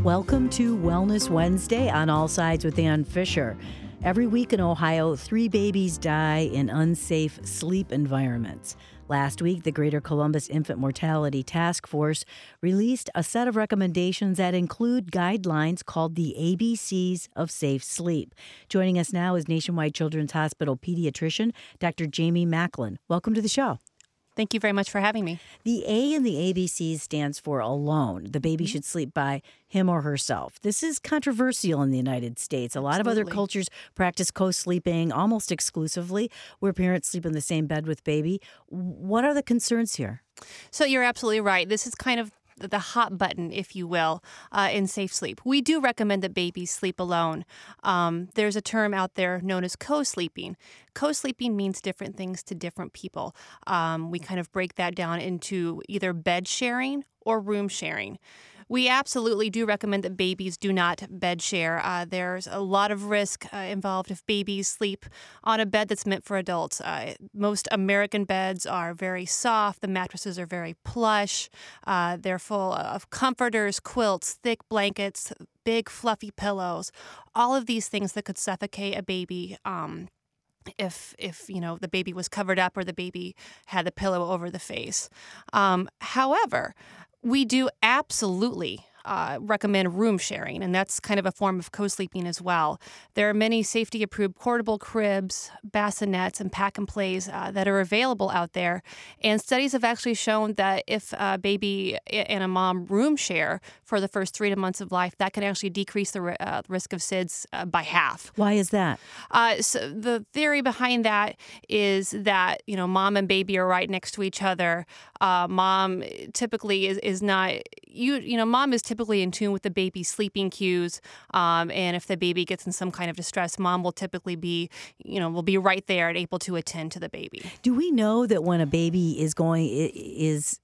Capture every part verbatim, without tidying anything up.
Welcome to Wellness Wednesday on All Sides with Ann Fisher. Every week in Ohio, three babies die in unsafe sleep environments. Last week, the Greater Columbus Infant Mortality Task Force released a set of recommendations that include guidelines called the A B Cs of Safe Sleep. Joining us now is Nationwide Children's Hospital pediatrician, Doctor Jamie Macklin. Welcome to the show. Thank you very much for having me. The A in the A B Cs stands for alone. The baby should sleep by him or herself. This is controversial in the United States. A lot Absolutely. of other cultures practice co-sleeping almost exclusively, where parents sleep in the same bed with baby. What are the concerns here? So you're absolutely right. This is kind of the hot button, if you will, uh, in safe sleep. We do recommend that babies sleep alone. Um, there's a term out there known as co-sleeping. Co-sleeping means different things to different people. Um, we kind of break that down into either bed sharing or room sharing. We absolutely do recommend that babies do not bed share. Uh, there's a lot of risk uh, involved if babies sleep on a bed that's meant for adults. Uh, most American beds are very soft. The mattresses are very plush. Uh, they're full of comforters, quilts, thick blankets, big fluffy pillows, all of these things that could suffocate a baby. Um, if, if you know, the baby was covered up or the baby had the pillow over the face. Um, however, we do absolutely uh, recommend room sharing, and that's kind of a form of co-sleeping as well. There are many safety-approved portable cribs, bassinets, and pack-and-plays uh, that are available out there, and studies have actually shown that if a baby and a mom room share for the first three months of life, that can actually decrease the uh, risk of S I D S uh, by half. Why is that? Uh, so the theory behind that is that, you know, mom and baby are right next to each other. Uh, mom typically is, is not, you you know, mom is typically in tune with the baby's sleeping cues. Um, and if the baby gets in some kind of distress, mom will typically be, you know, will be right there and able to attend to the baby. Do we know that when a baby is going, is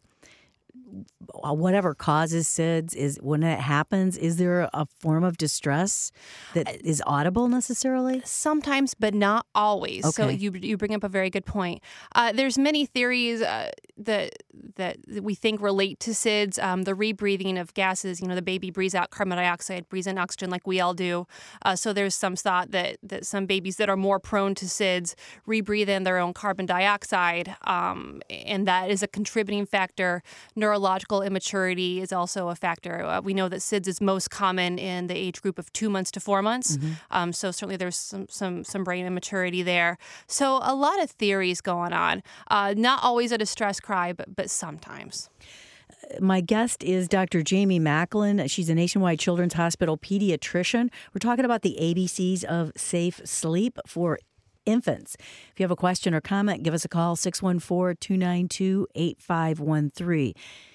uh, whatever causes S I D S, is when it happens, is there a form of distress that is audible necessarily? Sometimes, but not always. Okay. So you you bring up a very good point. Uh, there's many theories uh, that that we think relate to S I D S. Um, the rebreathing of gases. You know, the baby breathes out carbon dioxide, breathes in oxygen like we all do. Uh, so there's some thought that that some babies that are more prone to S I D S rebreathe in their own carbon dioxide, um, and that is a contributing factor. Neurological immaturity is also a factor. Uh, we know that S I D S is most common in the age group of two months to four months. Mm-hmm. Um, so certainly there's some, some some brain immaturity there. So a lot of theories going on. Uh, not always a distress cry, but but sometimes. My guest is Doctor Jamie Macklin. She's a Nationwide Children's Hospital pediatrician. We're talking about the A B Cs of safe sleep for infants. If you have a question or comment, give us a call, six one four, two nine two, eight five one three.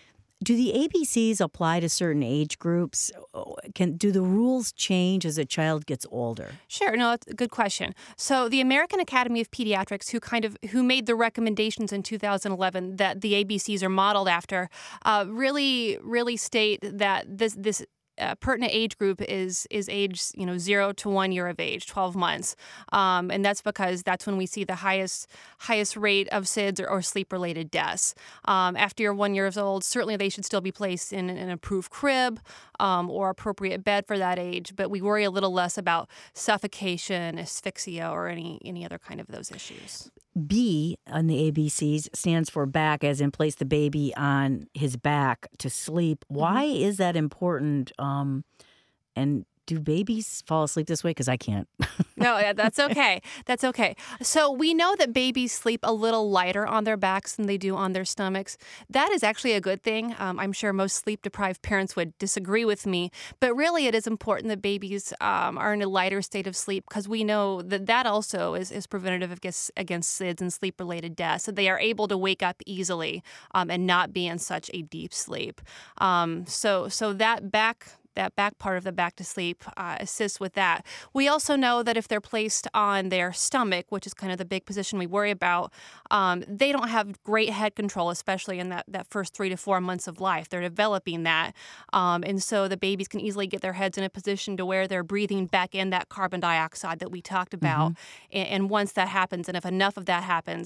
Do the A B Cs apply to certain age groups? Can do the rules change as a child gets older? Sure, no, that's a good question. So the American Academy of Pediatrics, who kind of who made the recommendations in two thousand eleven that the A B Cs are modeled after, uh, really, really state that this this. Uh, pertinent age group is is age you know zero to one year of age, twelve months, um, and that's because that's when we see the highest highest rate of S I D S or, or sleep related deaths. Um, after you're one years old, certainly they should still be placed in an approved crib um, or appropriate bed for that age. But we worry a little less about suffocation, asphyxia, or any any other kind of those issues. B on the A B Cs stands for back, as in place the baby on his back to sleep. Why mm-hmm. is that important? Um, and do babies fall asleep this way? Because I can't. No, that's okay. That's okay. So we know that babies sleep a little lighter on their backs than they do on their stomachs. That is actually a good thing. Um, I'm sure most sleep-deprived parents would disagree with me, but really it is important that babies um, are in a lighter state of sleep because we know that that also is, is preventative against, against S I D S and sleep-related deaths. So they are able to wake up easily um, and not be in such a deep sleep. Um, so, so that back... that back part of the back to sleep uh, assists with that. We also know that if they're placed on their stomach, which is kind of the big position we worry about, um, they don't have great head control, especially in that, that first three to four months of life. They're developing that. Um, and so the babies can easily get their heads in a position to where they're breathing back in that carbon dioxide that we talked about. Mm-hmm. And, and once that happens, and if enough of that happens,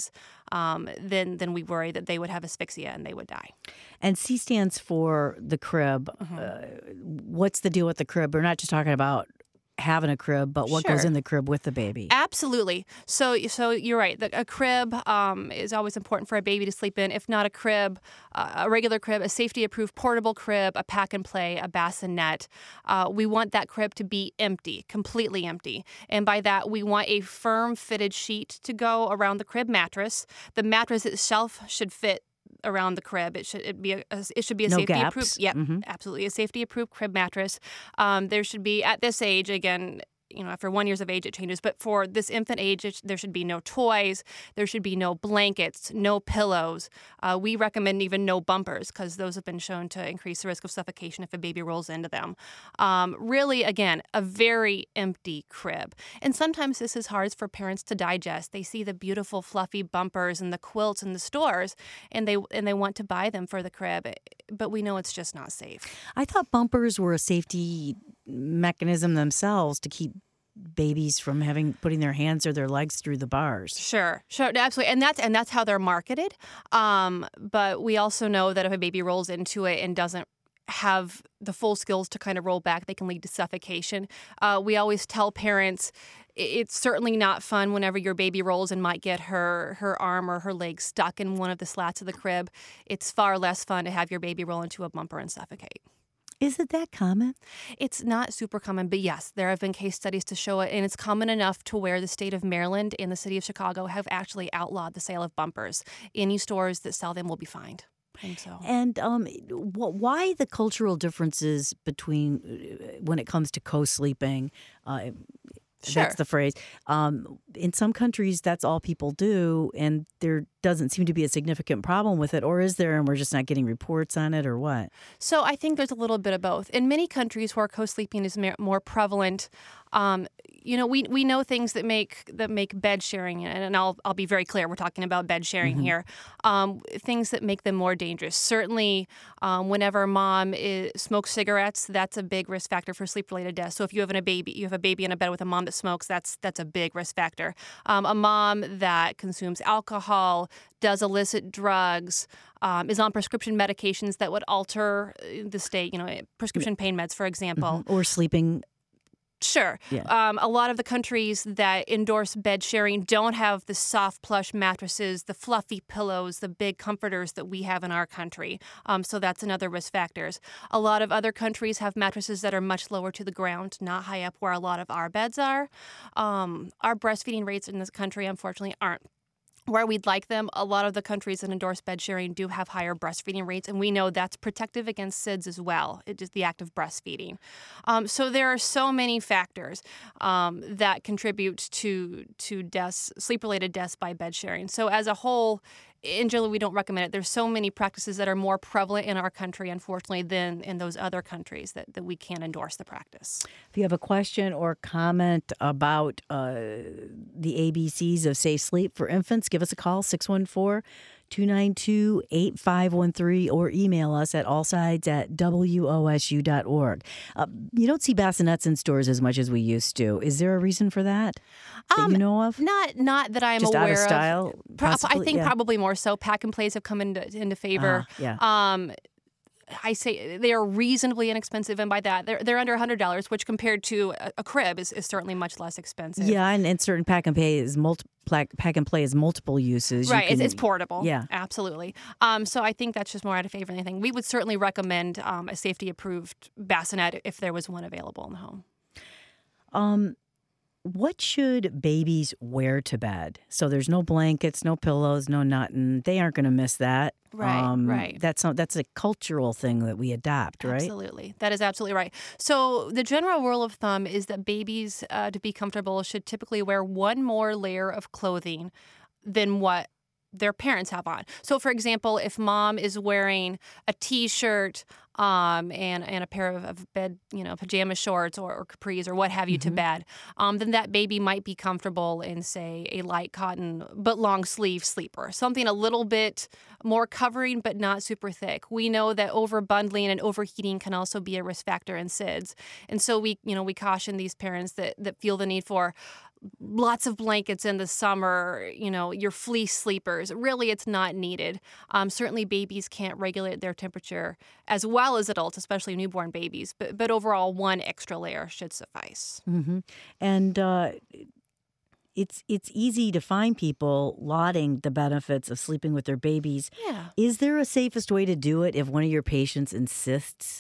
um, then then we worry that they would have asphyxia and they would die. And C stands for the crib. Mm-hmm. Uh, what's the deal with the crib? We're not just talking about having a crib, but what Sure. goes in the crib with the baby. Absolutely. So, so you're right. The, a crib um, is always important for a baby to sleep in. If not a crib, uh, a regular crib, a safety-approved portable crib, a pack and play, a bassinet. Uh, we want that crib to be empty, completely empty. And by that, we want a firm fitted sheet to go around the crib mattress. The mattress itself should fit around the crib. It should it be a, it should be a No safety gaps. approved. Yep, Mhm. absolutely a safety approved crib mattress. Um, there should be at this age again. You know, after one years of age, it changes. But for this infant age, it, there should be no toys. There should be no blankets, no pillows. Uh, we recommend even no bumpers because those have been shown to increase the risk of suffocation if a baby rolls into them. Um, really, again, a very empty crib. And sometimes this is hard for parents to digest. They see the beautiful, fluffy bumpers and the quilts in the stores, and they and they want to buy them for the crib. But we know it's just not safe. I thought bumpers were a safety mechanism themselves to keep babies from having putting their hands or their legs through the bars. Sure, sure, absolutely, and that's and that's how they're marketed. Um, but we also know that if a baby rolls into it and doesn't have the full skills to kind of roll back, they can lead to suffocation. Uh, we always tell parents it's certainly not fun whenever your baby rolls and might get her her arm or her leg stuck in one of the slats of the crib. It's far less fun to have your baby roll into a bumper and suffocate. Is it that common? It's not super common, but yes, there have been case studies to show it, and it's common enough to where the state of Maryland and the city of Chicago have actually outlawed the sale of bumpers. Any stores that sell them will be fined. And so, And um, wh- why the cultural differences between uh, when it comes to co-sleeping? Uh, Sure. That's the phrase. Um, in some countries, that's all people do, and there doesn't seem to be a significant problem with it. Or is there, and we're just not getting reports on it, or what? So I think there's a little bit of both. In many countries where co-sleeping is mer- more prevalent, um, you know, we we know things that make that make bed sharing, and, and I'll I'll be very clear. We're talking about bed sharing Mhm. here. Um, things that make them more dangerous. Certainly, um, whenever mom is, smokes cigarettes, that's a big risk factor for sleep-related death. So if you have a baby, you have a baby in a bed with a mom that smokes, that's that's a big risk factor. Um, a mom that consumes alcohol, does illicit drugs, um, is on prescription medications that would alter uh, the state, you know, prescription pain meds, for example. Mhm. Or sleeping. Sure. Yeah. Um, a lot of the countries that endorse bed sharing don't have the soft plush mattresses, the fluffy pillows, the big comforters that we have in our country. Um, so that's another risk factors. A lot of other countries have mattresses that are much lower to the ground, not high up where a lot of our beds are. Um, our breastfeeding rates in this country, unfortunately, aren't where we'd like them. A lot of the countries that endorse bed sharing do have higher breastfeeding rates, and we know that's protective against SIDS as well. It is the act of breastfeeding. Um, so there are so many factors um, that contribute to to deaths, sleep-related deaths by bed sharing. So as a whole, in general, we don't recommend it. There's so many practices that are more prevalent in our country, unfortunately, than in those other countries that, that we can't endorse the practice. If you have a question or comment about uh, the A B Cs of safe sleep for infants, give us a call, six one four, two nine two, eight five one three, or email us at allsides at W O S U dot org. Uh, you don't see bassinets in stores as much as we used to. Is there a reason for that that Um, you know of? Not not that I'm Just aware out of style? Pro- I possibly? think Yeah. probably more so. Pack and plays have come into into favor. Ah, yeah. Um, I say they are reasonably inexpensive, and by that they're they're under one hundred dollars, which compared to a, a crib is, is certainly much less expensive. Yeah, and, and certain pack and play is multi pack and play is multiple uses. You Right, it's, can- it's portable. Yeah. Absolutely. Um, so I think that's just more out of favor than anything. We would certainly recommend um, a safety-approved bassinet if there was one available in the home. Um, what should babies wear to bed? So there's no blankets, no pillows, no nothing. They aren't going to miss that. Right, right. That's not, that's a cultural thing that we adopt, right? Absolutely. That is absolutely right. So the general rule of thumb is that babies, uh, to be comfortable, should typically wear one more layer of clothing than what their parents have on. So, for example, if mom is wearing a T-shirt um, and and a pair of, of bed, you know, pajama shorts or, or capris or what have you to bed, um, then that baby might be comfortable in, say, a light cotton but long sleeve sleeper, something a little bit more covering but not super thick. We know that over bundling and overheating can also be a risk factor in SIDS, and so we, you know, we caution these parents that that feel the need for lots of blankets in the summer, you know, your fleece sleepers. Really, it's not needed. Um, certainly, babies can't regulate their temperature as well as adults, especially newborn babies. But, but overall, one extra layer should suffice. Mm-hmm. And uh, it's it's easy to find people lauding the benefits of sleeping with their babies. Yeah. Is there a safest way to do it if one of your patients insists?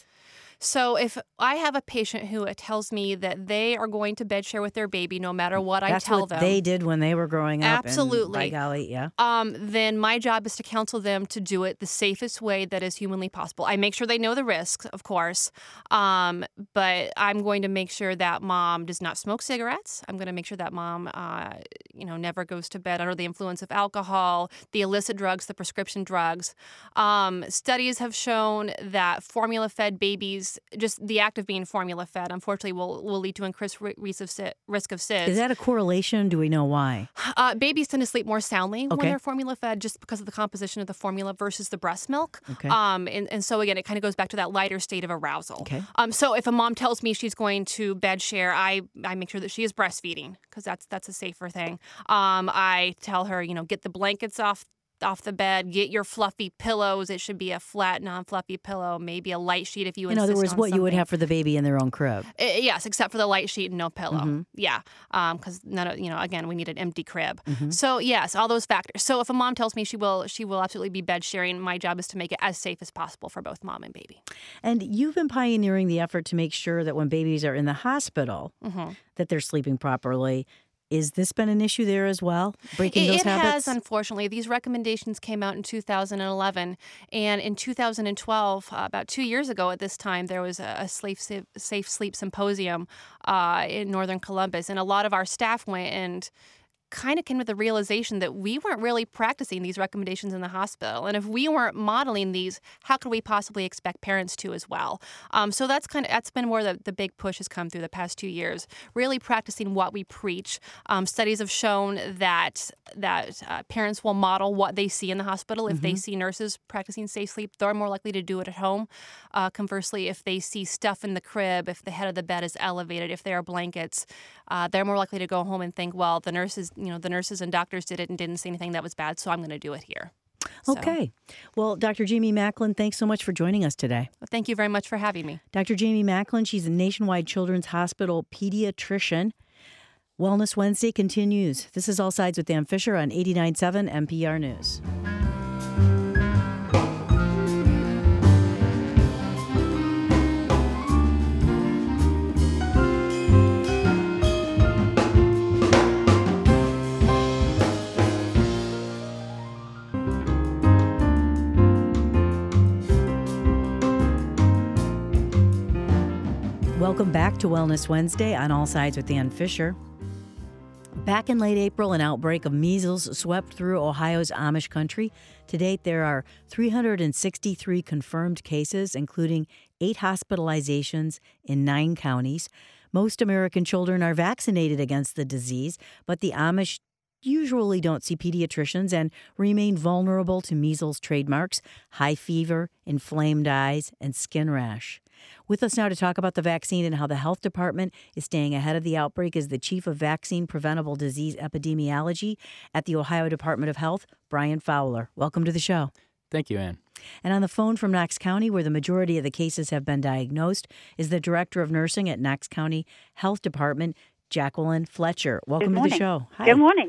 So if I have a patient who tells me that they are going to bed share with their baby no matter what I That's tell what them. they did when they were growing up. and Absolutely. by golly, yeah. Um, then my job is to counsel them to do it the safest way that is humanly possible. I make sure they know the risks, of course, um, but I'm going to make sure that mom does not smoke cigarettes. I'm going to make sure that mom, uh, you know, never goes to bed under the influence of alcohol, the illicit drugs, the prescription drugs. Um, studies have shown that formula-fed babies, just the act of being formula-fed, unfortunately, will will lead to increased risk of SIDS. Risk of SIDS. Is that a correlation? Do we know why? Uh, babies tend to sleep more soundly Okay. when they're formula-fed just because of the composition of the formula versus the breast milk. Okay. Um, and, and so, again, it kind of goes back to that lighter state of arousal. Okay. Um, so if a mom tells me she's going to bed share, I, I make sure that she is breastfeeding because that's that's a safer thing. Um, I tell her, you know, get the blankets off off the bed, get your fluffy pillows. It should be a flat, non-fluffy pillow, maybe a light sheet if you In insist other words, on what you would something. have for the baby in their own crib. Uh, yes, except for the light sheet and no pillow. Mm-hmm. Yeah, because none of, you know, again, we need an empty crib. Mm-hmm. So yes, all those factors. So if a mom tells me she will, she will absolutely be bed sharing. My job is to make it as safe as possible for both mom and baby. And you've been pioneering the effort to make sure that when babies are in the hospital, Mm-hmm. that they're sleeping properly. Is this been an issue there as well? Breaking It, those it habits? has, unfortunately. These recommendations came out in two thousand eleven, and in two thousand twelve, uh, about two years ago at this time, there was a, a safe, safe sleep symposium uh, in Northern Columbus, and a lot of our staff went and kind of came to the realization that we weren't really practicing these recommendations in the hospital. And if we weren't modeling these, how could we possibly expect parents to as well? Um, so that's kind of that's been where the, the big push has come through the past two years, really practicing what we preach. Um, studies have shown that that uh, parents will model what they see in the hospital. If Mm-hmm. they see nurses practicing safe sleep, they're more likely to do it at home. Uh, conversely, if they see stuff in the crib, if the head of the bed is elevated, if there are blankets, uh, they're more likely to go home and think, well, the nurses, you know, the nurses and doctors did it and didn't see anything that was bad, so I'm going to do it here. So, Okay. Well, Doctor Jamie Macklin, thanks so much for joining us today. thank you very much for having me. Doctor Jamie Macklin, she's a Nationwide Children's Hospital pediatrician. Wellness Wednesday continues. This is All Sides with Dan Fisher on eighty-nine point seven N P R News. Welcome back to Wellness Wednesday on All Sides with Dan Fisher. Back in late April, an outbreak of measles swept through Ohio's Amish country. To date, there are three hundred sixty-three confirmed cases, including eight hospitalizations in nine counties. Most American children are vaccinated against the disease, but the Amish usually don't see pediatricians and remain vulnerable to measles trademarks, high fever, inflamed eyes, and skin rash. With us now to talk about the vaccine and how the health department is staying ahead of the outbreak is the chief of vaccine preventable disease epidemiology at the Ohio Department of Health, Brian Fowler. Welcome to the show. Thank you, Ann. And on the phone from Knox County, where the majority of the cases have been diagnosed, is the director of nursing at Knox County Health Department, Jacqueline Fletcher. Welcome Good to the morning. show. Hi. Good morning.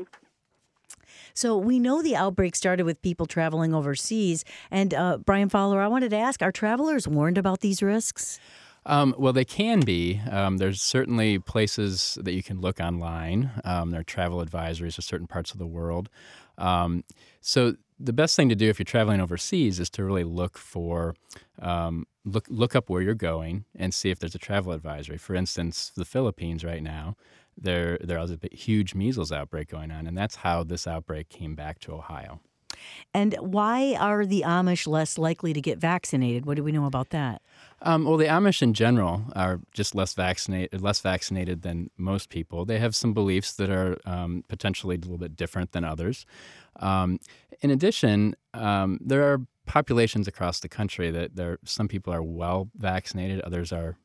So we know the outbreak started with people traveling overseas. And uh, Brian Fowler, I wanted to ask, are travelers warned about these risks? Um, well, they can be. Um, there's certainly places that you can look online. Um, there are travel advisories to certain parts of the world. Um, so the best thing to do if you're traveling overseas is to really look for um, look look up where you're going and see if there's a travel advisory. For instance, the Philippines right now, there there is a big, huge measles outbreak going on, and that's how this outbreak came back to Ohio. And why are the Amish less likely to get vaccinated? What do we know about that? Um, well, the Amish in general are just less vaccinated, less vaccinated than most people. They have some beliefs that are um, potentially a little bit different than others. Um, in addition, um, there are populations across the country that there some people are well vaccinated, others are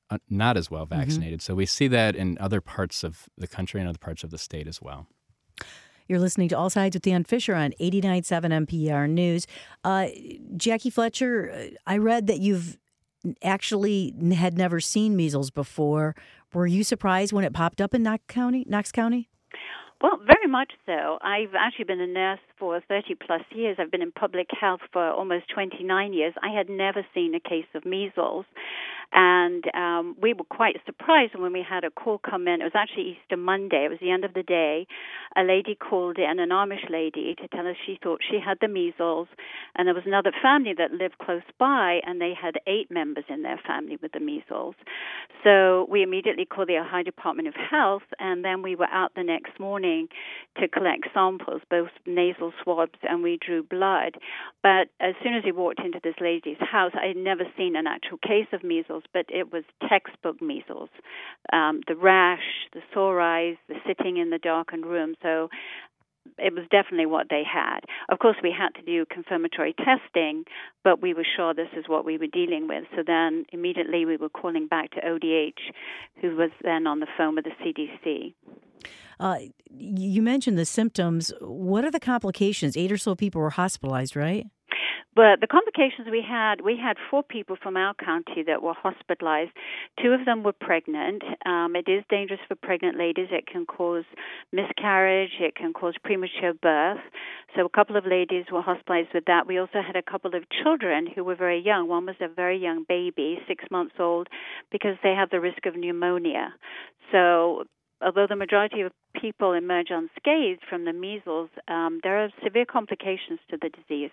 uh, not as well Mm-hmm. vaccinated. So we see that in other parts of the country and other parts of the state as well. You're listening to All Sides with Dan Fisher on eighty-nine point seven N P R News. Uh, Jackie Fletcher, I read that you've actually had never seen measles before. Were you surprised when it popped up in Knox County? Knox County? Well, very much so. I've actually been a nurse for thirty plus years. I've been in public health for almost twenty-nine years. I had never seen a case of measles. And um, we were quite surprised when we had a call come in. It was actually Easter Monday. It was the end of the day. A lady called in, an Amish lady, to tell us she thought she had the measles. And there was another family that lived close by, and they had eight members in their family with the measles. So we immediately called the Ohio Department of Health, and then we were out the next morning to collect samples, both nasal swabs, and we drew blood. But as soon as we walked into this lady's house, I had never seen an actual case of measles, but it was textbook measles. Um, the rash, the sore eyes, the sitting in the darkened room. So it was definitely what they had. Of course, we had to do confirmatory testing, but we were sure this is what we were dealing with. So then immediately we were calling back to O D H, who was then on the phone with the C D C. Uh, you mentioned the symptoms. What are the complications? Eight or so people were hospitalized, right? But the complications we had, we had four people from our county that were hospitalized. Two of them were pregnant. Um, it is dangerous for pregnant ladies. It can cause miscarriage. It can cause premature birth. So a couple of ladies were hospitalized with that. We also had a couple of children who were very young. One was a very young baby, six months old, because they have the risk of pneumonia. So although the majority of people emerge unscathed from the measles, um, there are severe complications to the disease.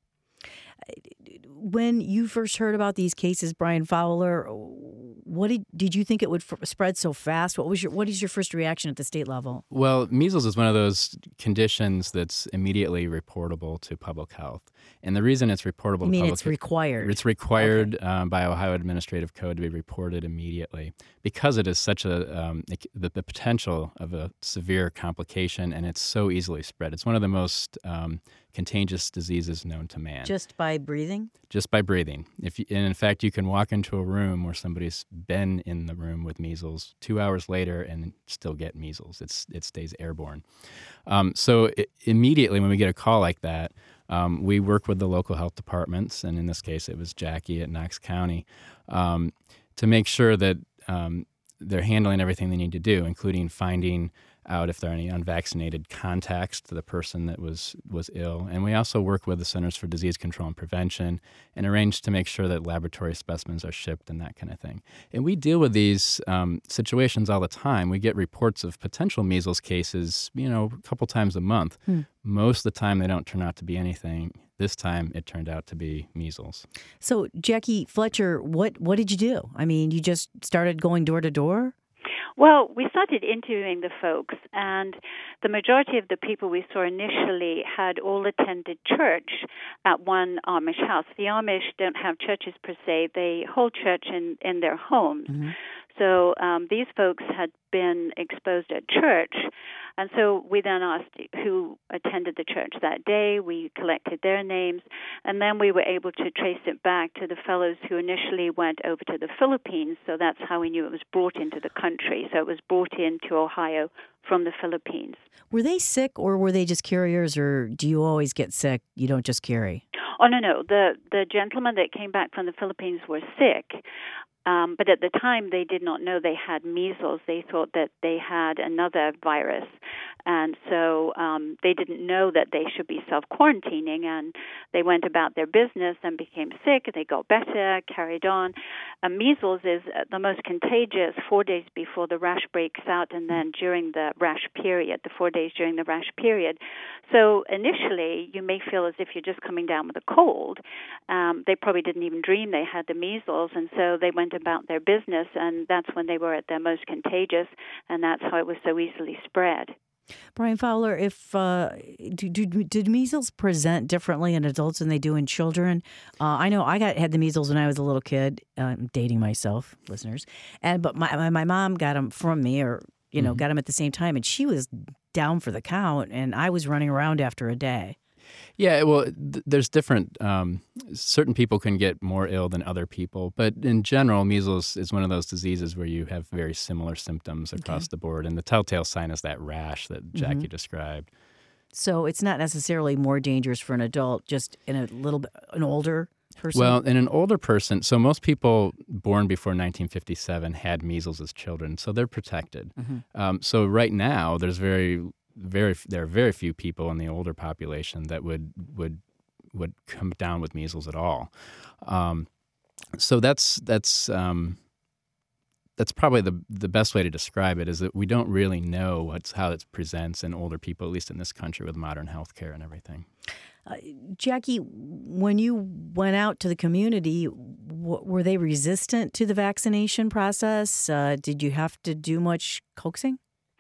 When you first heard about these cases, Brian Fowler, what did did you think it would f- spread so fast? What was your what is your first reaction at the state level? Well, measles is one of those conditions that's immediately reportable to public health, and the reason it's reportable I to mean, public it's required. It's required okay. um, by Ohio Administrative Code to be reported immediately because it is such a um, it, the, the potential of a severe complication, and it's so easily spread. It's one of the most um, contagious diseases known to man. Just by breathing? Just by breathing. If you, and in fact, you can walk into a room where somebody's been in the room with measles two hours later and still get measles. It's it stays airborne. Um, so it, immediately when we get a call like that, um, we work with the local health departments, and in this case, it was Jackie at Knox County, um, to make sure that um, they're handling everything they need to do, including finding out if there are any unvaccinated contacts to the person that was was ill. And we also work with the Centers for Disease Control and Prevention and arrange to make sure that laboratory specimens are shipped and that kind of thing. And we deal with these um, situations all the time. We get reports of potential measles cases, you know, a couple times a month. Hmm. Most of the time they don't turn out to be anything. This time it turned out to be measles. So, Jackie Fletcher, what, what did you do? I mean, you just started going door to door? Well, we started interviewing the folks, and the majority of the people we saw initially had all attended church at one Amish house. The Amish don't have churches per se. They hold church in, in their homes. Mm-hmm. So um, these folks had been exposed at church, and so we then asked who attended the church that day. We collected their names, and then we were able to trace it back to the fellows who initially went over to the Philippines, so that's how we knew it was brought into the country. So it was brought into Ohio from the Philippines. Were they sick, or were they just carriers, or do you always get sick? You don't just carry? Oh, no, no. The, the gentlemen that came back from the Philippines were sick. Um, but at the time, they did not know they had measles. They thought that they had another virus. And so um, they didn't know that they should be self-quarantining, and they went about their business and became sick. They got better, carried on. Uh, measles is the most contagious four days before the rash breaks out, and then during the rash period, the four days during the rash period. So initially, you may feel as if you're just coming down with a cold. Um, they probably didn't even dream they had the measles, and so they went about their business, and that's when they were at their most contagious, and that's how it was so easily spread. Brian Fowler, if uh, do, do, did measles present differently in adults than they do in children? Uh, I know I got had the measles when I was a little kid. Uh, I'm dating myself, listeners, and but my my mom got them from me, or you know, mm-hmm. got them at the same time, and she was down for the count, and I was running around after a day. Yeah, well, th- there's different, um, certain people can get more ill than other people, but in general, measles is one of those diseases where you have very similar symptoms across Okay. the board, and the telltale sign is that rash that Jackie Mm-hmm. described. So it's not necessarily more dangerous for an adult, just in a little bit, an older person? Well, in an older person, so most people born before nineteen fifty-seven had measles as children, so they're protected. Mm-hmm. Um, so right now, there's very, very, there are very few people in the older population that would would would come down with measles at all. Um, so that's that's um, that's probably the the best way to describe it is that we don't really know what's how it presents in older people, at least in this country with modern healthcare and everything. Uh, Jackie, when you went out to the community, w- were they resistant to the vaccination process? Uh, did you have to do much coaxing?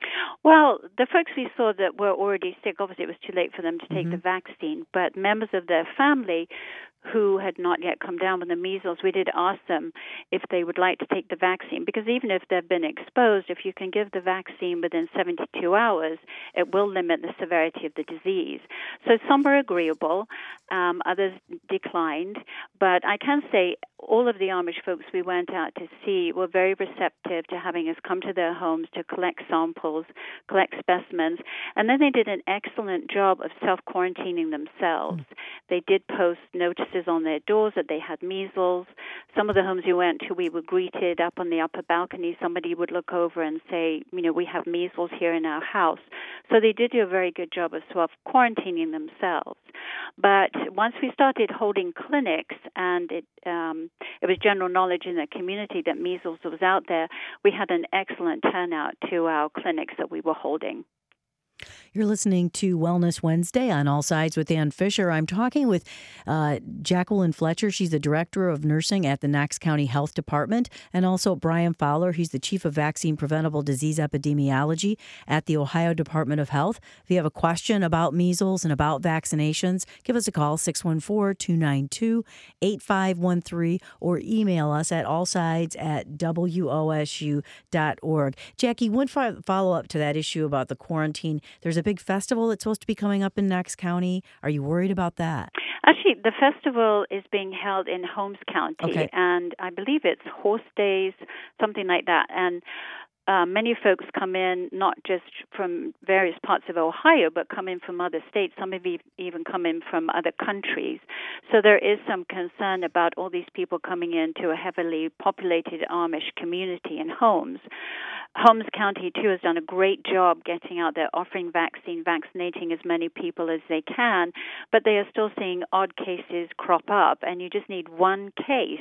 Well, the folks we saw that were already sick, obviously it was too late for them to take Mm-hmm. the vaccine, but members of their family who had not yet come down with the measles, we did ask them if they would like to take the vaccine, because even if they've been exposed, if you can give the vaccine within seventy-two hours, it will limit the severity of the disease. So some were agreeable, um, others declined, but I can say all of the Amish folks we went out to see were very receptive to having us come to their homes to collect samples, collect specimens, and then they did an excellent job of self-quarantining themselves. Mm. They did post notices on their doors that they had measles. Some of the homes we went to, we were greeted up on the upper balcony. Somebody would look over and say, you know, we have measles here in our house. So they did do a very good job of self-quarantining themselves. But once we started holding clinics, and it um, it was general knowledge in the community that measles was out there, we had an excellent turnout to our clinics that we were holding. You're listening to Wellness Wednesday on All Sides with Ann Fisher. I'm talking with uh, Jacqueline Fletcher. She's the Director of Nursing at the Knox County Health Department, and also Brian Fowler. He's the Chief of Vaccine Preventable Disease Epidemiology at the Ohio Department of Health. If you have a question about measles and about vaccinations, give us a call, six one four, two nine two, eight five one three, or email us at allsides at w o s u dot org. Jackie, one fo- follow-up to that issue about the quarantine. There's a big festival that's supposed to be coming up in Knox County. Are you worried about that? Actually, the festival is being held in Holmes County, okay. and I believe it's Horse Days, something like that. And uh, many folks come in not just from various parts of Ohio, but come in from other states. Some have even come in from other countries. So there is some concern about all these people coming into a heavily populated Amish community in Holmes. Holmes County, too, has done a great job getting out there, offering vaccine, vaccinating as many people as they can, but they are still seeing odd cases crop up, and you just need one case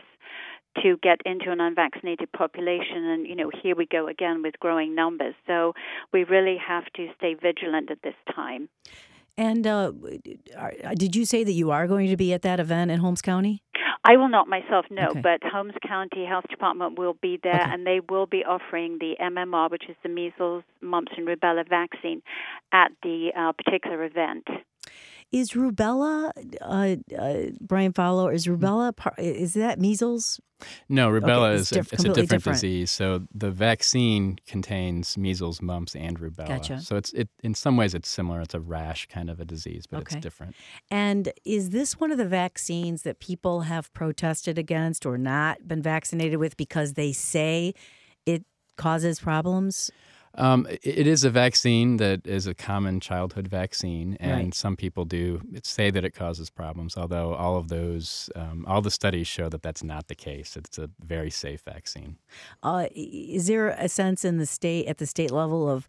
to get into an unvaccinated population, and, you know, here we go again with growing numbers. So we really have to stay vigilant at this time. And uh, did you say that you are going to be at that event in Holmes County? I will not myself, no, okay. but Holmes County Health Department will be there, okay. and they will be offering the M M R, which is the measles, mumps, and rubella vaccine, at the uh, particular event. Is rubella, uh, uh, Brian Fowler, is rubella, par- is that measles? No, rubella okay, is diff- a, it's a different, different disease. So the vaccine contains measles, mumps, and rubella. Gotcha. So it's it in some ways it's similar. It's a rash kind of a disease, but okay. it's different. And is this one of the vaccines that people have protested against or not been vaccinated with because they say it causes problems? Um, it is a vaccine that is a common childhood vaccine, and right. some people do say that it causes problems, although all of those, um, all the studies show that that's not the case. It's a very safe vaccine. Uh, is there a sense in the state, at the state level, of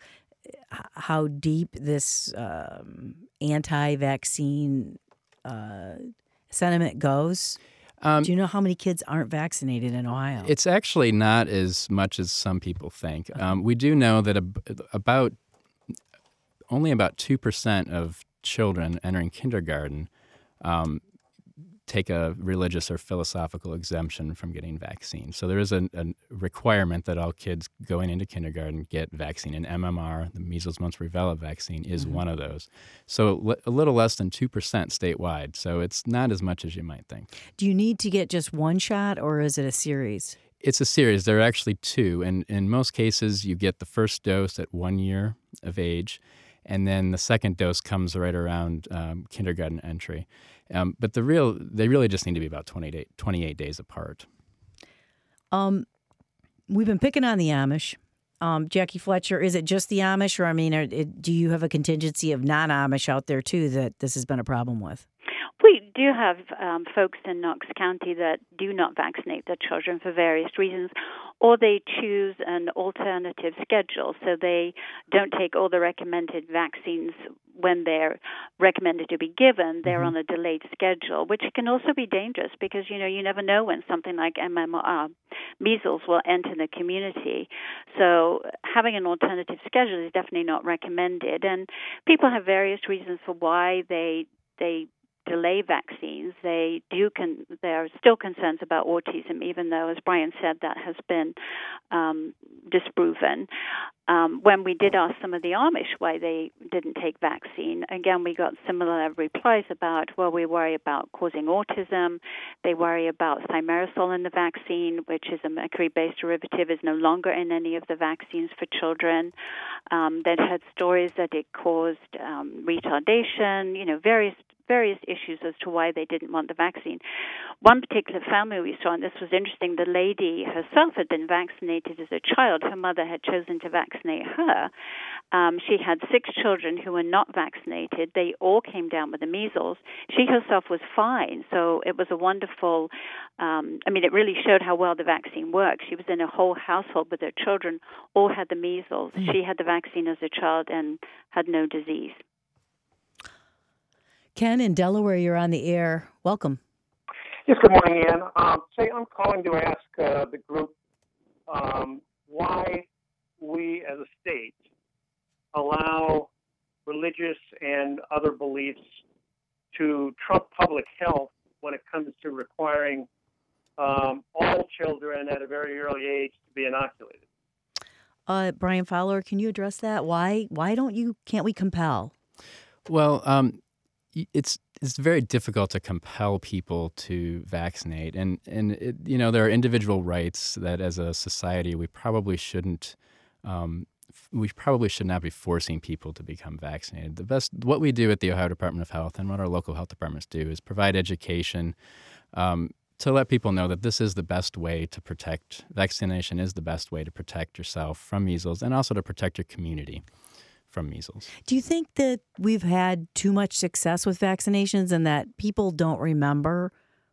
how deep this um, anti-vaccine uh, sentiment goes? Um, Do you know how many kids aren't vaccinated in Ohio? It's actually not as much as some people think. Okay. Um, we do know that ab- about only about two percent of children entering kindergarten um, take a religious or philosophical exemption from getting vaccines. So there is a, a requirement that all kids going into kindergarten get vaccine. And M M R, the measles, mumps, rubella vaccine, is mm-hmm. one of those. So a little less than two percent statewide. So it's not as much as you might think. Do you need to get just one shot, or is it a series? It's a series. There are actually two. And in most cases, you get the first dose at one year of age. and then the second dose comes right around um, kindergarten entry. Um, but the real, they really just need to be about twenty-eight, twenty-eight days apart. Um, we've been picking on the Amish. Um, Jackie Fletcher, is it just the Amish, or I mean, are, it, do you have a contingency of non-Amish out there too that this has been a problem with? We do have um, folks in Knox County that do not vaccinate their children for various reasons, or they choose an alternative schedule. So they don't take all the recommended vaccines when they're recommended to be given. They're mm-hmm. on a delayed schedule, which can also be dangerous because, you know, you never know when something like M M R, measles, will enter the community. So having an alternative schedule is definitely not recommended. And people have various reasons for why they they delay vaccines. They do. Con- there are still concerns about autism, even though, as Brian said, that has been um, disproven. Um, when we did ask some of the Amish why they didn't take vaccine, again, we got similar replies about, well, we worry about causing autism. They worry about thimerosal in the vaccine, which is a mercury-based derivative, is no longer in any of the vaccines for children. Um, they'd heard stories that it caused um, retardation, you know, various various issues as to why they didn't want the vaccine. One particular family we saw, and this was interesting, the lady herself had been vaccinated as a child. Her mother had chosen to vaccinate her. Um, she had six children who were not vaccinated. They all came down with the measles. She herself was fine, so it was a wonderful, um, I mean, it really showed how well the vaccine works. She was in a whole household with her children, all had the measles. Mm. She had the vaccine as a child and had no disease. Ken in Delaware, you're on the air. Welcome. Yes, good morning, Ann. Um, say, I'm calling to ask uh, the group um, why we as a state allow religious and other beliefs to trump public health when it comes to requiring um, all children at a very early age to be inoculated. Uh, Brian Fowler, can you address that? Why why don't you, can't we compel? Well, um, It's it's very difficult to compel people to vaccinate, and and it, you know, there are individual rights that as a society we probably shouldn't um, we probably should not be forcing people to become vaccinated. The best what we do at the Ohio Department of Health and what our local health departments do is provide education um, to let people know that this is the best way to protect. Vaccination is the best way to protect yourself from measles and also to protect your community from measles. Do you think that we've had too much success with vaccinations and that people don't remember?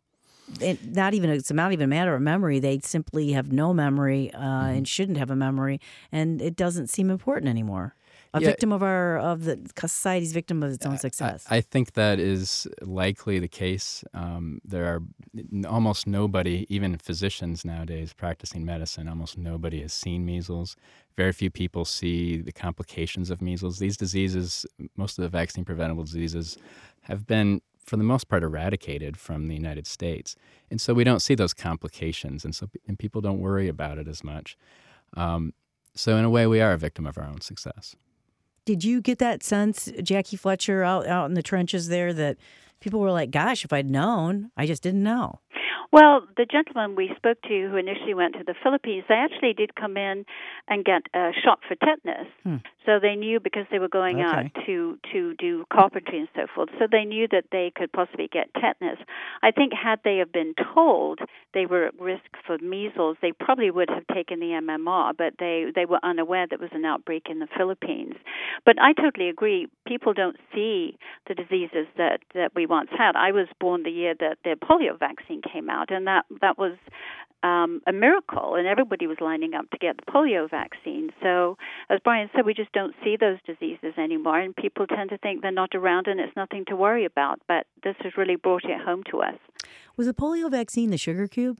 It, not even it's not even a matter of memory. They simply have no memory uh, mm-hmm. and shouldn't have a memory, and it doesn't seem important anymore. A yeah, victim of our of the society's victim of its own success. I, I think that is likely the case. Um, there are almost nobody, even physicians nowadays practicing medicine, almost nobody has seen measles. Very few people see the complications of measles. These diseases, most of the vaccine-preventable diseases, have been, for the most part, eradicated from the United States. And so we don't see those complications, and so and people don't worry about it as much. Um, so in a way, we are a victim of our own success. Did you get that sense, Jackie Fletcher, out, out in the trenches there, that people were like, gosh, if I'd known, I just didn't know? Well, the gentleman we spoke to who initially went to the Philippines, they actually did come in and get a shot for tetanus. Hmm. So they knew, because they were going okay. out to, to do carpentry and so forth, so they knew that they could possibly get tetanus. I think had they have been told they were at risk for measles, they probably would have taken the M M R, but they, they were unaware there was an outbreak in the Philippines. But I totally agree. People don't see the diseases that, that we once had. I was born the year that the polio vaccine came out, and that, that was um, a miracle, and everybody was lining up to get the polio vaccine. So, as Brian said, we just don't see those diseases anymore, and people tend to think they're not around and it's nothing to worry about. But this has really brought it home to us. Was the polio vaccine the sugar cube?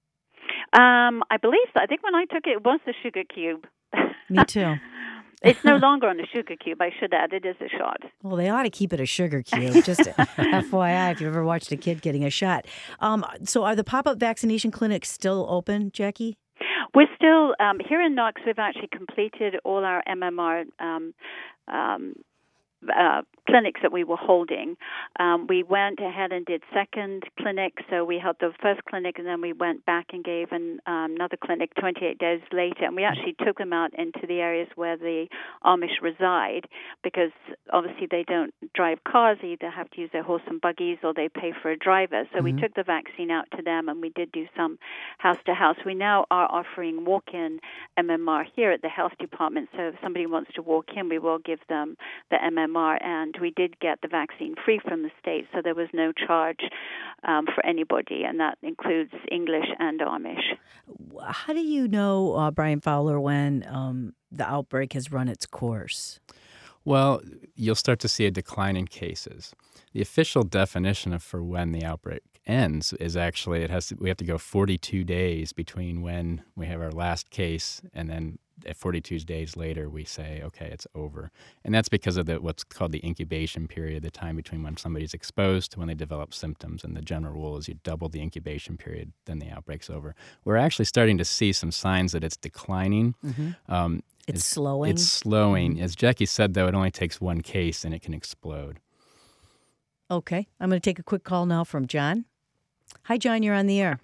Um, I believe so. I think when I took it, it was the sugar cube. Me too. It's no longer on a sugar cube, I should add. It is a shot. Well, they ought to keep it a sugar cube. Just F Y I, if you've ever watched a kid getting a shot. Um, so are the pop-up vaccination clinics still open, Jackie? We're still, um, here in Knox, we've actually completed all our M M R um, um, uh, clinics that we were holding. Um, we went ahead and did second clinic, so we held the first clinic, and then we went back and gave an, um, another clinic twenty-eight days later, and we actually took them out into the areas where the Amish reside, because obviously they don't drive cars, they either have to use their horse and buggies or they pay for a driver. So mm-hmm. we took the vaccine out to them, and we did do some house-to-house. We now are offering walk-in M M R here at the health department, so if somebody wants to walk in, we will give them the M M R, and we did get the vaccine free from the state, so there was no charge um, for anybody, and that includes English and Amish. How do you know, uh, Brian Fowler, when um, the outbreak has run its course? Well, you'll start to see a decline in cases. The official definition of for when the outbreak ends is actually it has to, we have to go forty-two days between when we have our last case and then at forty-two days later we say, okay, it's over. And that's because of the what's called the incubation period, the time between when somebody's exposed to when they develop symptoms. And the general rule is you double the incubation period, then the outbreak's over. We're actually starting to see some signs that it's declining. Mm-hmm. Um, it's, it's slowing? It's slowing. As Jackie said, though, it only takes one case and it can explode. Okay. I'm going to take a quick call now from John. Hi, John. You're on the air.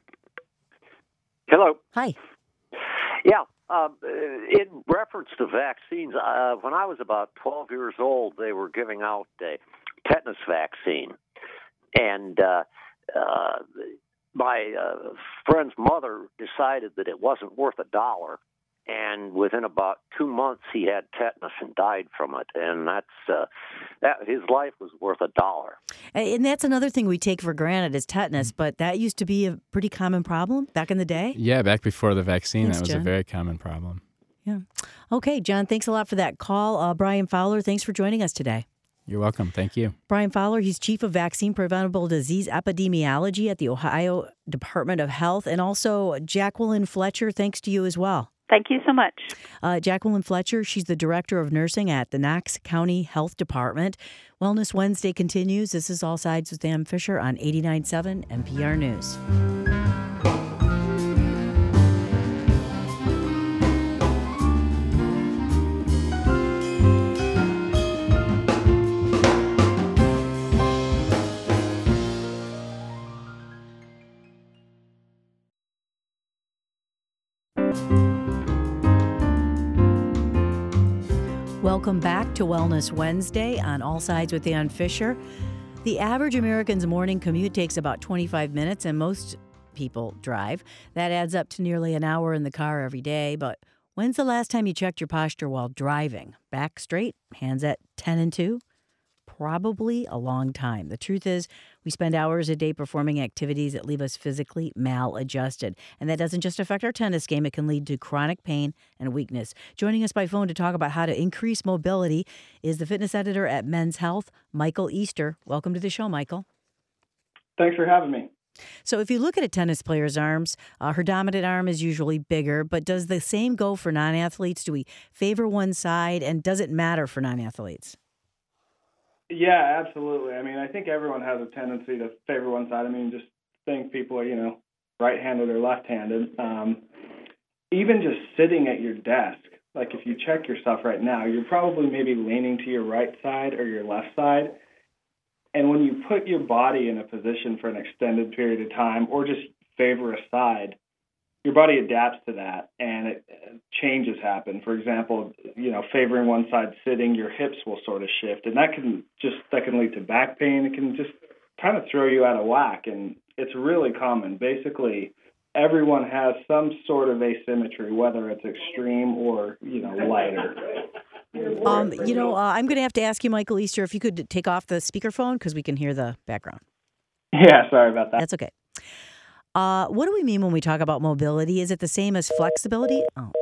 Hello. Hi. Yeah. Um, in reference to vaccines, uh, when I was about twelve years old, they were giving out a tetanus vaccine. And uh, uh, my uh, friend's mother decided that it wasn't worth a dollar. And within about two months, he had tetanus and died from it. And that's uh, that his life was worth a dollar. And that's another thing we take for granted is tetanus, but that used to be a pretty common problem back in the day? Yeah, back before the vaccine, Thanks, that was John. a very common problem. Yeah. Okay, John, thanks a lot for that call. Uh, Brian Fowler, thanks for joining us today. You're welcome. Thank you. Brian Fowler, he's Chief of Vaccine Preventable Disease Epidemiology at the Ohio Department of Health. And also, Jacqueline Fletcher, thanks to you as well. Thank you so much. Uh, Jacqueline Fletcher, she's the Director of Nursing at the Knox County Health Department. Wellness Wednesday continues. This is All Sides with Dan Fisher on eighty-nine point seven N P R News. Welcome back to Wellness Wednesday on All Sides with Dan Fisher. The average American's morning commute takes about twenty-five minutes, and most people drive. That adds up to nearly an hour in the car every day. But when's the last time you checked your posture while driving? Back straight, hands at ten and two? Probably a long time. The truth is, we spend hours a day performing activities that leave us physically maladjusted. And that doesn't just affect our tennis game. It can lead to chronic pain and weakness. Joining us by phone to talk about how to increase mobility is the fitness editor at Men's Health, Michael Easter. Welcome to the show, Michael. Thanks for having me. So if you look at a tennis player's arms, uh, her dominant arm is usually bigger, but does the same go for non-athletes? Do we favor one side, and does it matter for non-athletes? Yeah, absolutely. I mean, I think everyone has a tendency to favor one side. I mean, just think people are, you know, right-handed or left-handed. Um, even just sitting at your desk, like if you check yourself right now, you're probably maybe leaning to your right side or your left side. And when you put your body in a position for an extended period of time or just favor a side, your body adapts to that, and it, changes happen. For example, you know, favoring one side sitting, your hips will sort of shift, and that can just that can lead to back pain. It can just kind of throw you out of whack, and it's really common. Basically, everyone has some sort of asymmetry, whether it's extreme or, you know, lighter. Um, you know, uh, I'm going to have to ask you, Michael Easter, if you could take off the speakerphone because we can hear the background. Yeah, sorry about that. That's okay. Uh, what do we mean when we talk about mobility? Is it the same as flexibility? Oh.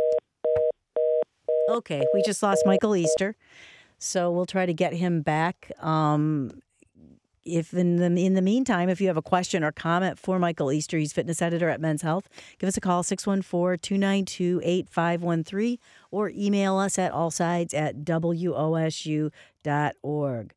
Okay, we just lost Michael Easter, so we'll try to get him back. Um, if in the in the meantime, if you have a question or comment for Michael Easter, he's fitness editor at Men's Health, give us a call, six one four, two nine two, eight five one three, or email us at allsides at W O S U dot org.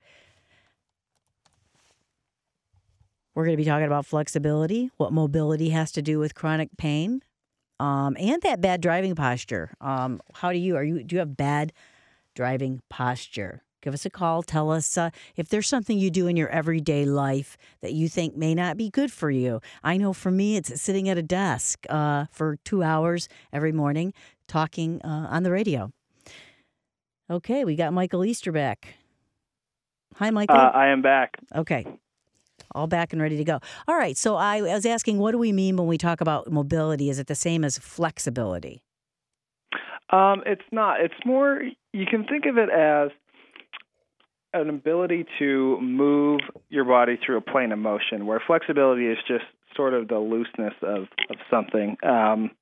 We're going to be talking about flexibility, what mobility has to do with chronic pain, um, and that bad driving posture. Um, how do you, are you, do you have bad driving posture? Give us a call. Tell us uh, if there's something you do in your everyday life that you think may not be good for you. I know for me, it's sitting at a desk uh, for two hours every morning talking uh, on the radio. Okay, we got Michael Easter back. Hi, Michael. Uh, I am back. Okay. All back and ready to go. All right. So I was asking, what do we mean when we talk about mobility? Is it the same as flexibility? Um, it's not. It's more, you can think of it as an ability to move your body through a plane of motion, where flexibility is just sort of the looseness of, of something. Um,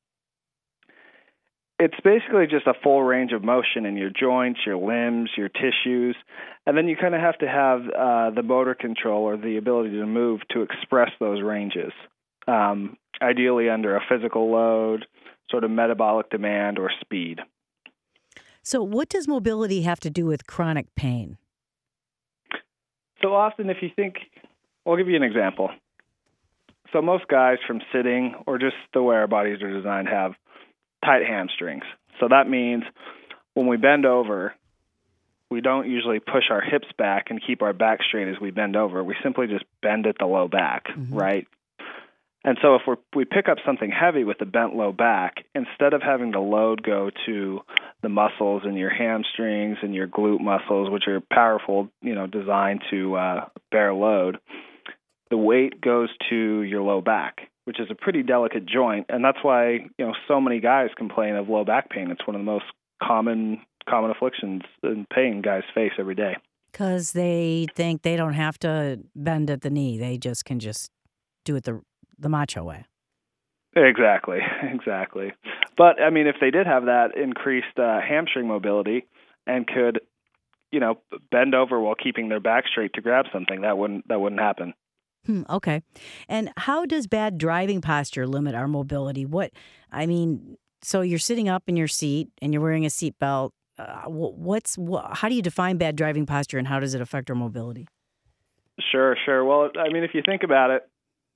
it's basically just a full range of motion in your joints, your limbs, your tissues, and then you kind of have to have uh, the motor control or the ability to move to express those ranges, um, ideally under a physical load, sort of metabolic demand, or speed. So what does mobility have to do with chronic pain? So often if you think, I'll give you an example. So most guys from sitting or just the way our bodies are designed have tight hamstrings. So that means when we bend over, we don't usually push our hips back and keep our back straight as we bend over. We simply just bend at the low back, mm-hmm. right? And so if we're, we pick up something heavy with a bent low back, instead of having the load go to the muscles in your hamstrings and your glute muscles, which are powerful, you know, designed to uh, bear load, the weight goes to your low back, which is a pretty delicate joint. And that's why, you know, so many guys complain of low back pain. It's one of the most common common afflictions and pain guys face every day. Because they think they don't have to bend at the knee. They just can just do it the the macho way. Exactly, exactly. But, I mean, if they did have that increased uh, hamstring mobility and could, you know, bend over while keeping their back straight to grab something, that wouldn't that wouldn't happen. Hmm, okay. And how does bad driving posture limit our mobility? What, I mean, so you're sitting up in your seat and you're wearing a seatbelt. Uh, what's what, how do you define bad driving posture and how does it affect our mobility? Sure, sure. Well, I mean, if you think about it,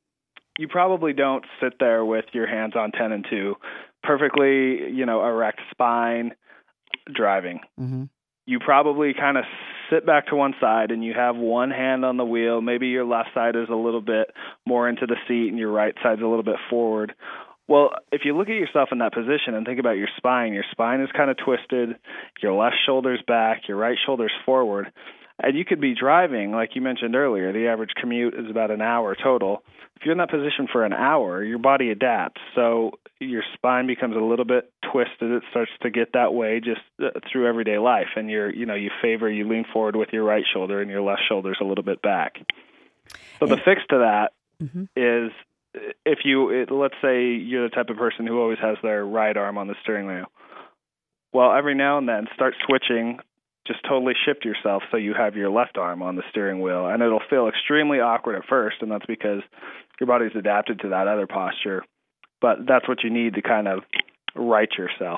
you probably don't sit there with your hands on ten and two, perfectly, you know, erect spine driving. Mm-hmm. You probably kind of sit back to one side and you have one hand on the wheel. Maybe your left side is a little bit more into the seat and your right side's a little bit forward. Well, if you look at yourself in that position and think about your spine, your spine is kind of twisted, your left shoulder's back, your right shoulder's forward. And you could be driving, like you mentioned earlier, the average commute is about an hour total. If you're in that position for an hour, your body adapts. So your spine becomes a little bit twisted. It starts to get that way just uh, through everyday life. And you're, you know, you favor, you lean forward with your right shoulder and your left shoulder's a little bit back. So the fix to that mm-hmm. is if you, it, let's say you're the type of person who always has their right arm on the steering wheel. Well, every now and then start switching. Just totally shift yourself so you have your left arm on the steering wheel. And it'll feel extremely awkward at first, and that's because your body's adapted to that other posture. But that's what you need to kind of right yourself.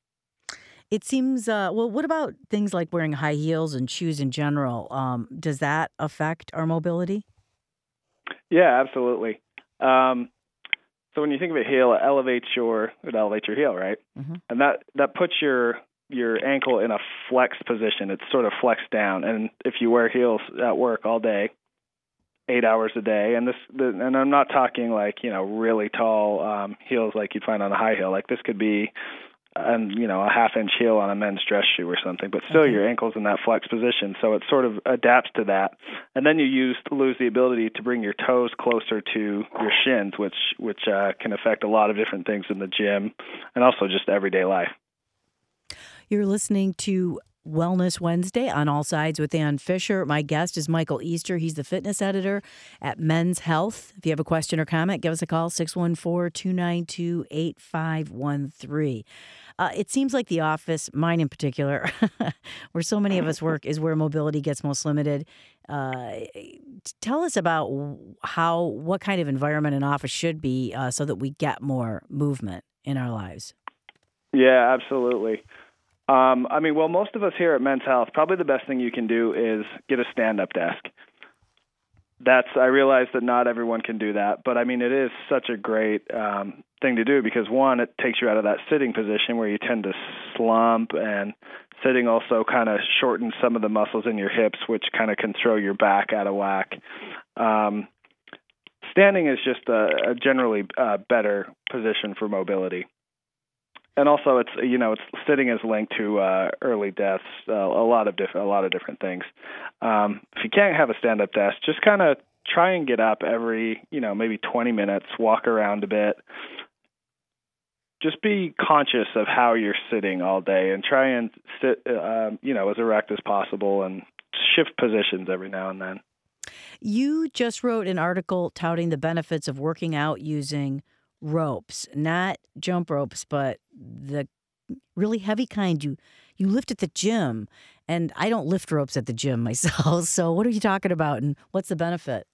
It seems, uh, well, what about things like wearing high heels and shoes in general? Um, does that affect our mobility? Yeah, absolutely. Um, so when you think of a heel, it elevates your, it elevates your heel, right? Mm-hmm. And that, that puts your your ankle in a flexed position. It's sort of flexed down. And if you wear heels at work all day, eight hours a day, and this, the, and I'm not talking like, you know, really tall um, heels like you'd find on a high heel. Like this could be, an, you know, a half inch heel on a men's dress shoe or something, but still okay. Your ankle's in that flexed position. So it sort of adapts to that. And then you use, lose the ability to bring your toes closer to your shins, which, which uh, can affect a lot of different things in the gym and also just everyday life. You're listening to Wellness Wednesday on All Sides with Ann Fisher. My guest is Michael Easter. He's the fitness editor at Men's Health. If you have a question or comment, give us a call, six one four, two nine two, eight five one three. Uh, it seems like the office, mine in particular, where so many of us work, is where mobility gets most limited. Uh, tell us about how, what kind of environment an office should be uh, so that we get more movement in our lives. Yeah, absolutely. Um, I mean, well, most of us here at Men's Health, probably the best thing you can do is get a stand-up desk. That's, I realize that not everyone can do that, but I mean, it is such a great um, thing to do because, one, it takes you out of that sitting position where you tend to slump, and sitting also kind of shortens some of the muscles in your hips, which kind of can throw your back out of whack. Um, standing is just a, a generally uh, better position for mobility. And also, it's you know, it's sitting is linked to uh, early deaths, uh, a lot of different, a lot of different things. Um, if you can't have a stand-up desk, just kind of try and get up every, you know, maybe twenty minutes, walk around a bit. Just be conscious of how you're sitting all day, and try and sit, uh, you know, as erect as possible, and shift positions every now and then. You just wrote an article touting the benefits of working out using ropes, not jump ropes, but the really heavy kind you you lift at the gym. And I don't lift ropes at the gym myself. So what are you talking about, and what's the benefit?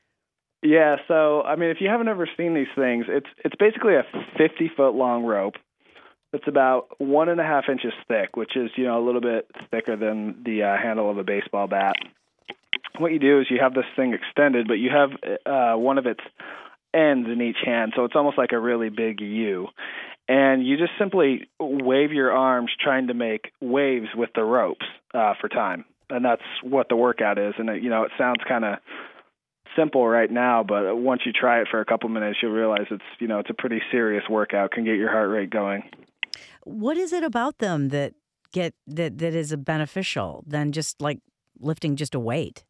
Yeah, so I mean, if you haven't ever seen these things, it's it's basically a fifty foot long rope. It's about one and a half inches thick, which is you know a little bit thicker than the uh, handle of a baseball bat. What you do is you have this thing extended, but you have uh, one of its ends in each hand, so it's almost like a really big U. And you just simply wave your arms trying to make waves with the ropes uh, for time. And that's what the workout is. And, it, you know, it sounds kind of simple right now, but once you try it for a couple minutes, you'll realize it's, you know, it's a pretty serious workout, can get your heart rate going. What is it about them that get that, that is beneficial than just like lifting just a weight?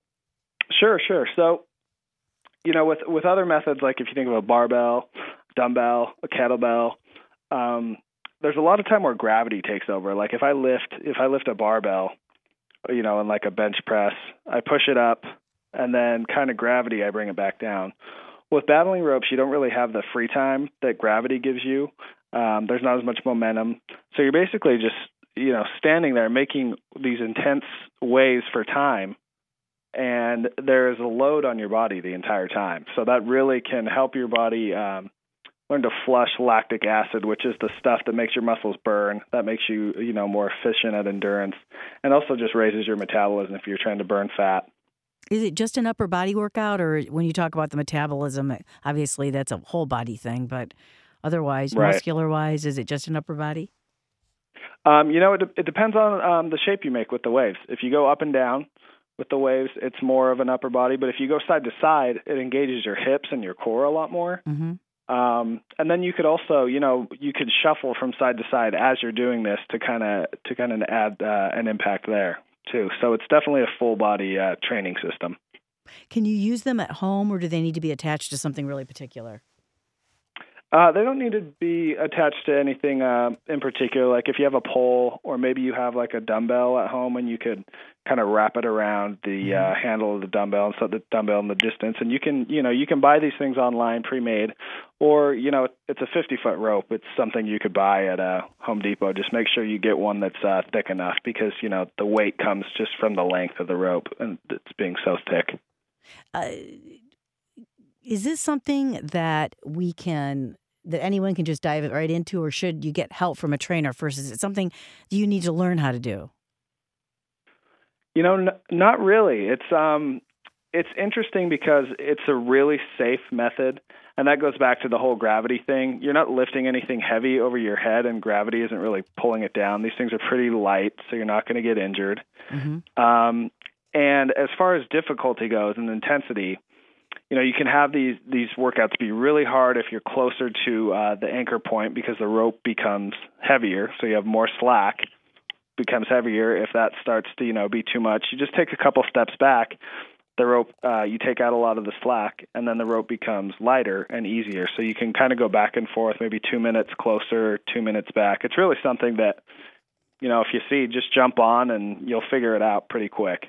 Sure, sure. So, you know, with with other methods, like if you think of a barbell, dumbbell, a kettlebell, um, there's a lot of time where gravity takes over. Like if I lift if I lift a barbell, you know, in like a bench press, I push it up, and then kind of gravity, I bring it back down. With battling ropes, you don't really have the free time that gravity gives you. Um, there's not as much momentum. So you're basically just, you know, standing there making these intense waves for time. And there is a load on your body the entire time. So that really can help your body um, learn to flush lactic acid, which is the stuff that makes your muscles burn. That makes you, you know, more efficient at endurance, and also just raises your metabolism if you're trying to burn fat. Is it just an upper body workout, or when you talk about the metabolism, obviously that's a whole body thing, but otherwise, right. muscular-wise, is it just an upper body? Um, you know, it, it depends on um, the shape you make with the waves. If you go up and down with the waves, it's more of an upper body. But if you go side to side, it engages your hips and your core a lot more. Mm-hmm. Um, and then you could also, you know, you could shuffle from side to side as you're doing this to kind of to kind of add uh, an impact there too. So it's definitely a full body uh, training system. Can you use them at home, or do they need to be attached to something really particular? Uh, they don't need to be attached to anything uh, in particular. Like if you have a pole, or maybe you have like a dumbbell at home, and you could kind of wrap it around the uh, handle of the dumbbell and set the dumbbell in the distance. And you can, you know, you can buy these things online pre-made, or you know, it's a fifty foot rope. It's something you could buy at a Home Depot. Just make sure you get one that's uh, thick enough, because you know the weight comes just from the length of the rope and it's being so thick. Uh, is this something that we can, that anyone can just dive right into, or should you get help from a trainer first? Is it something that you need to learn how to do? You know, n- not really. It's um, it's interesting because it's a really safe method, and that goes back to the whole gravity thing. You're not lifting anything heavy over your head, and gravity isn't really pulling it down. These things are pretty light, so you're not going to get injured. Mm-hmm. Um, and as far as difficulty goes and intensity, you know, you can have these these workouts be really hard if you're closer to uh, the anchor point, because the rope becomes heavier, so you have more slack, becomes heavier. If that starts to, you know, be too much, you just take a couple steps back. The rope, uh, you take out a lot of the slack, and then the rope becomes lighter and easier. So you can kind of go back and forth, maybe two minutes closer, two minutes back. It's really something that, you know, if you see, just jump on and you'll figure it out pretty quick.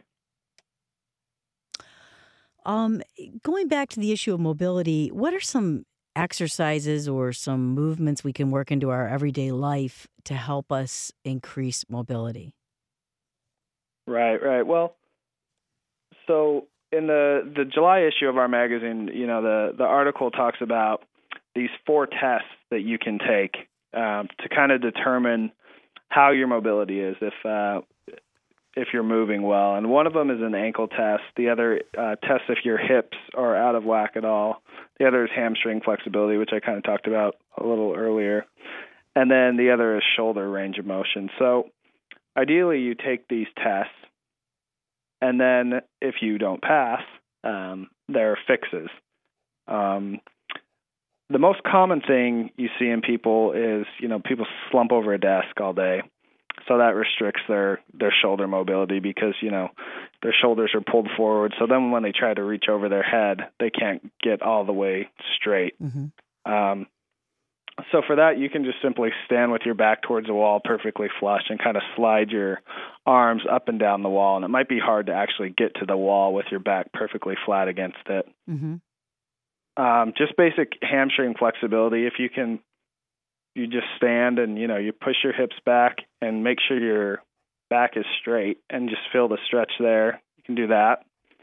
Um, going back to the issue of mobility, what are some exercises or some movements we can work into our everyday life to help us increase mobility? Right, right. Well, so in the, the July issue of our magazine, you know, the, the article talks about these four tests that you can take um, to kind of determine how your mobility is. If uh, if you're moving well. And one of them is an ankle test. The other uh, tests if your hips are out of whack at all. The other is hamstring flexibility, which I kind of talked about a little earlier. And then the other is shoulder range of motion. So ideally, you take these tests, and then if you don't pass, um, there are fixes. Um, the most common thing you see in people is, you know, people slump over a desk all day. So that restricts their, their shoulder mobility because, you know, their shoulders are pulled forward. So then when they try to reach over their head, they can't get all the way straight. Mm-hmm. Um, so for that, you can just simply stand with your back towards the wall perfectly flush and kind of slide your arms up and down the wall. And it might be hard to actually get to the wall with your back perfectly flat against it. Mm-hmm. Um, just basic hamstring flexibility. If you can, you just stand and, you know, you push your hips back and make sure your back is straight and just feel the stretch there. You can do that.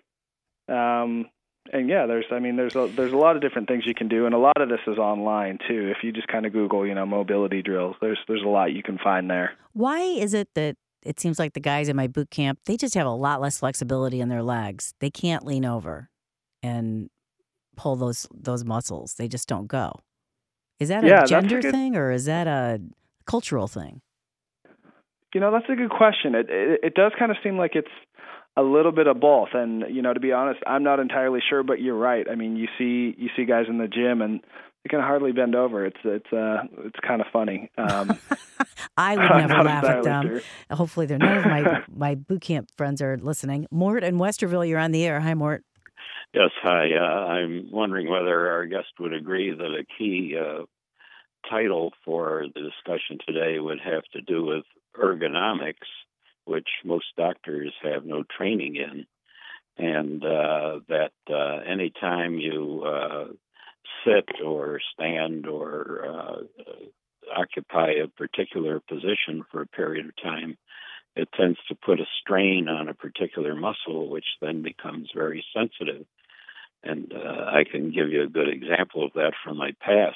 Um, and yeah, there's, I mean, there's a, there's a lot of different things you can do. And a lot of this is online too. If you just kind of Google, you know, mobility drills, there's, there's a lot you can find there. Why is it that it seems like the guys in my boot camp, they just have a lot less flexibility in their legs? They can't lean over and pull those, those muscles. They just don't go. Is that a yeah, gender a good, thing or is that a cultural thing? You know, that's a good question. It, it it does kind of seem like it's a little bit of both. And, you know, to be honest, I'm not entirely sure, but you're right. I mean, you see you see guys in the gym and they can hardly bend over. It's it's uh it's kind of funny. Um, I would never laugh at them. Sure. Hopefully, they're none of my my boot camp friends are listening. Mort in Westerville, you're on the air. Hi, Mort. Yes, hi. Uh, I'm wondering whether our guest would agree that a key uh, title for the discussion today would have to do with ergonomics, which most doctors have no training in, and uh, that uh, anytime you uh, sit or stand or uh, occupy a particular position for a period of time, it tends to put a strain on a particular muscle, which then becomes very sensitive. And uh, I can give you a good example of that from my past.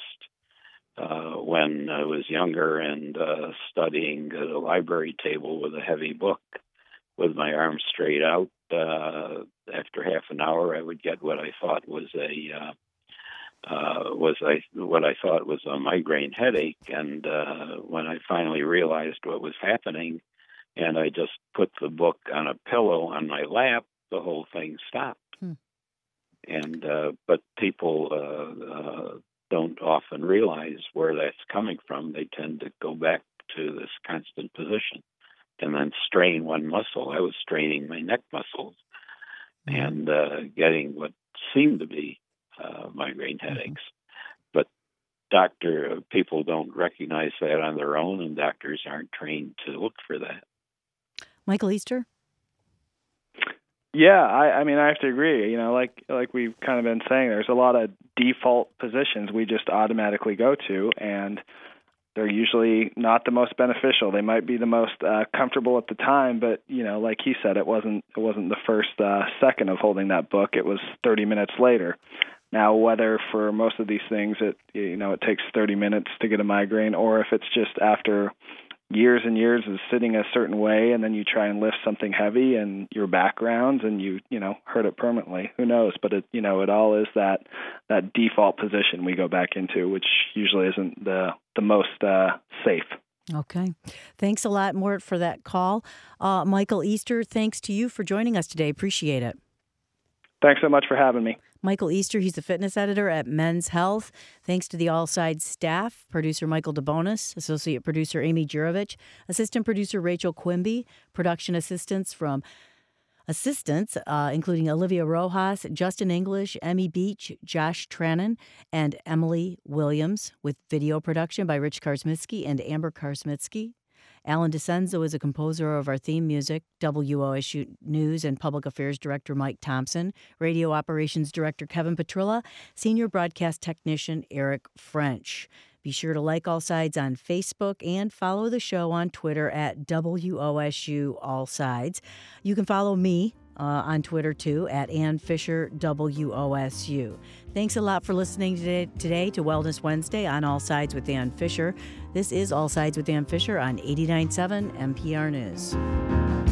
Uh, when I was younger and uh, studying at a library table with a heavy book with my arms straight out, uh, after half an hour I would get what I thought was a uh, uh, was I what I thought was a migraine headache. And uh, when I finally realized what was happening, and I just put the book on a pillow on my lap, the whole thing stopped. Hmm. And uh, but people uh, uh, don't often realize where that's coming from. They tend to go back to this constant position and then strain one muscle. I was straining my neck muscles mm-hmm. and uh, getting what seemed to be uh, migraine headaches. Mm-hmm. But doctor people don't recognize that on their own, and doctors aren't trained to look for that. Michael Easter? Yeah, I, I mean, I have to agree. You know, like like we've kind of been saying, there's a lot of default positions we just automatically go to, and they're usually not the most beneficial. They might be the most uh, comfortable at the time, but you know, like he said, it wasn't it wasn't the first uh, second of holding that book. It was thirty minutes later. Now, whether for most of these things, it you know it takes thirty minutes to get a migraine, or if it's just after years and years of sitting a certain way, and then you try and lift something heavy and your back rounds and you, you know, hurt it permanently. Who knows? But it, you know, it all is that, that default position we go back into, which usually isn't the, the most uh, safe. Okay. Thanks a lot, Mort, for that call. Uh, Michael Easter, thanks to you for joining us today. Appreciate it. Thanks so much for having me. Michael Easter, he's the fitness editor at Men's Health. Thanks to the All Sides staff, producer Michael DeBonis, associate producer Amy Jurovich, assistant producer Rachel Quimby, production assistants from assistants, uh, including Olivia Rojas, Justin English, Emmy Beach, Josh Trannon, and Emily Williams, with video production by Rich Karsmitsky and Amber Karsmitsky. Alan DeCenzo is a composer of our theme music, W O S U News and Public Affairs Director Mike Thompson, Radio Operations Director Kevin Petrilla, Senior Broadcast Technician Eric French. Be sure to like All Sides on Facebook and follow the show on Twitter at W O S U All Sides. You can follow me uh, on Twitter, too, at Ann Fisher W O S U. Thanks a lot for listening today, today to Wellness Wednesday on All Sides with Ann Fisher. This is All Sides with Ann Fisher on eighty-nine point seven N P R News.